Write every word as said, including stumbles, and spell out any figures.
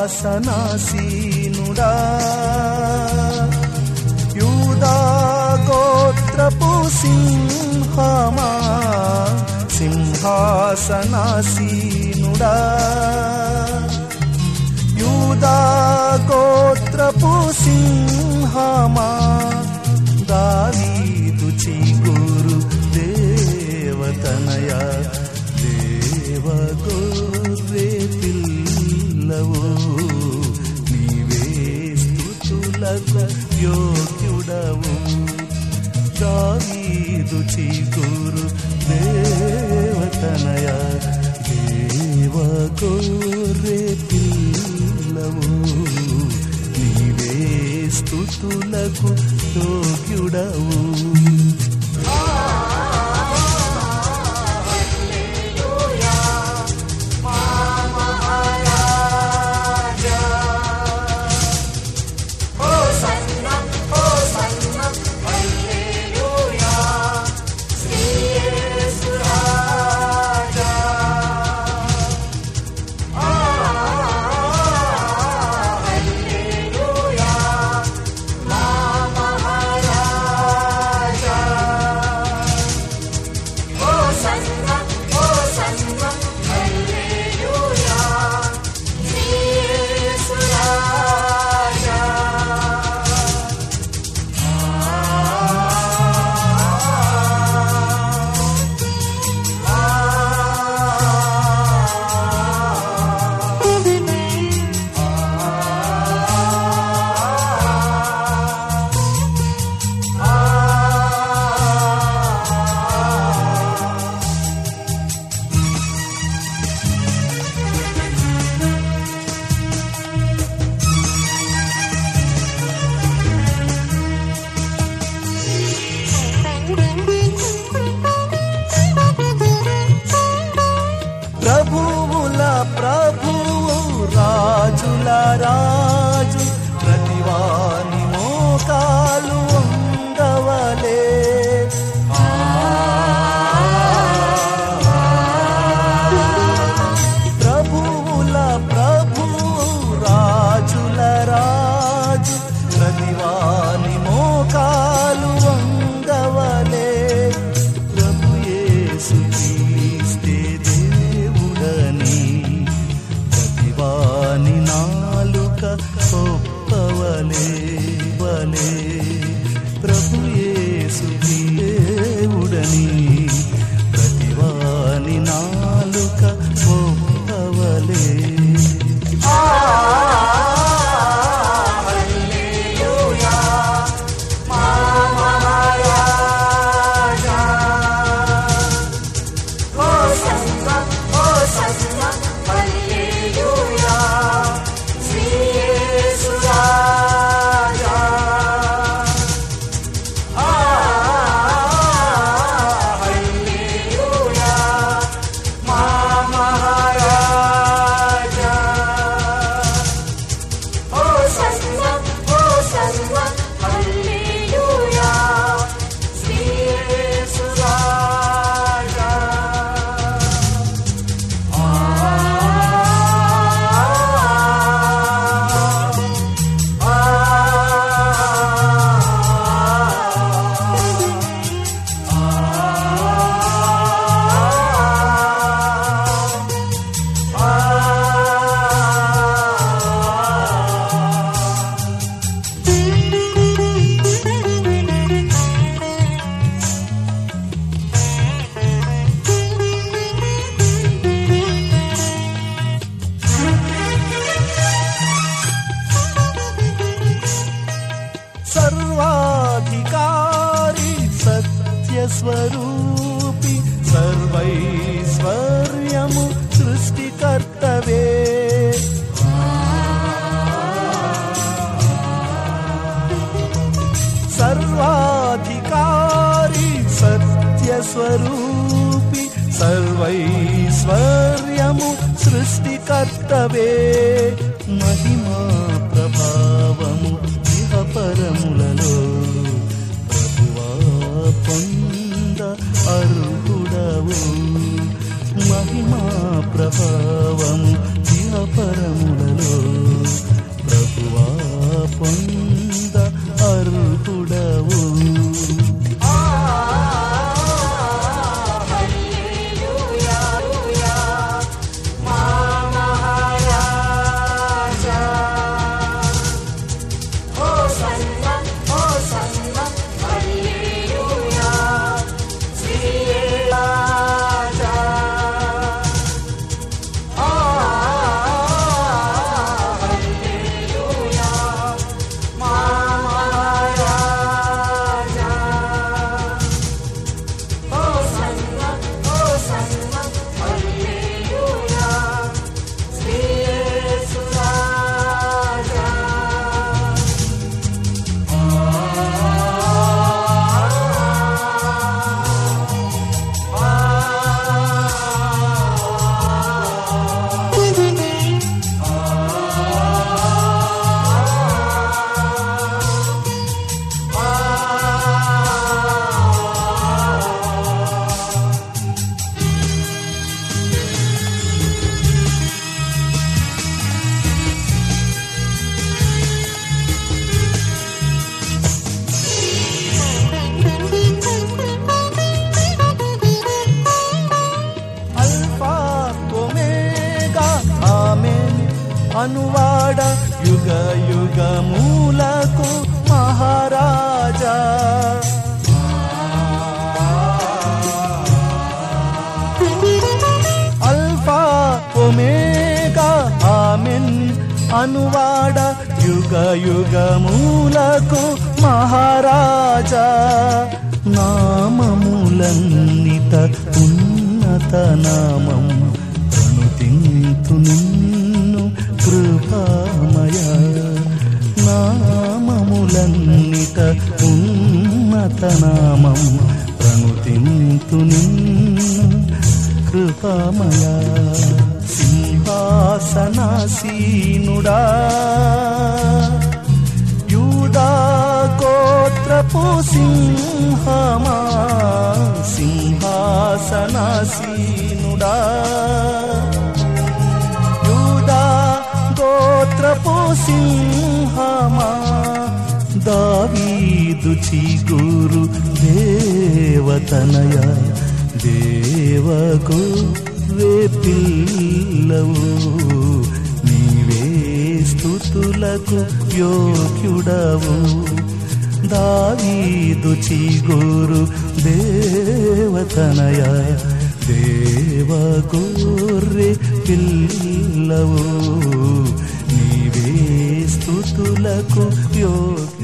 సింహాసనాసీనుడా యూదా గోత్రపు సింహమా సింహాసనాసీనుడా యూదా గోత్రపు సింహమా దావీదు చిగురు దేవతనయ దేవ గొర్రె పిల్లవు నీవే స్తుతులకు యోగ్యుడవు దావీదు చిగురు దేవతనయ దేవ గొర్రె పిల్లవు నీవే స్తుతులకు యోగ్యుడవు ప్రభువుల ప్రభువు రాజుల రాజు ప్రతివాని మోకాలు వంగవలే ప్రభువుల ప్రభువు రాజుల రాజు ప్రతివాని మోకాలు వంగవలే ప్రభు యేసు క్రీస్తే ప్రతివాని నాలుక ఒప్పవలే వలే ప్రభు యేసు దేవుడని ప్రతివాని నాలుక ఒప్పవలే సర్వాధికారి సత్యస్వరూపి సర్వైశ్వర్యము సృష్టికర్తవే సర్వాధికారి సత్యస్వరూపి సర్వైశ్వర్యము సృష్టికర్తవే మహిమా ప్రభావము పరములలో ప్రభువా పొంద అర్హుడవు మహిమా ప్రభావము పరములలో అనువాడ యుగ యుగములకు మహారాజా అల్ఫా ఒమేగా ఆమెన్ అనువాడ యుగ యుగములకు మహారాజా నామములన్నిట ఉన్నత నామం ప్రణుతింతు నిన్ను కృపామయ నామములన్నిట ఉన్నత నామం ప్రణుతింతు నిన్ను కృపామయ సింహాసనాసీనుడా యూదా గోత్రపు సింహమా సింహాసనాసీనుడా యూదా గోత్రపు సింహమా దావీదు చిగురు దేవతనయ దేవకు పిల్లవు నీవే స్తుతులకు యోగ్యుడవు దావీదు చిగురు దేవతనయ దేవగొర్రె పిల్లవు నీవే స్తుతులకు యోగ్యుడవు.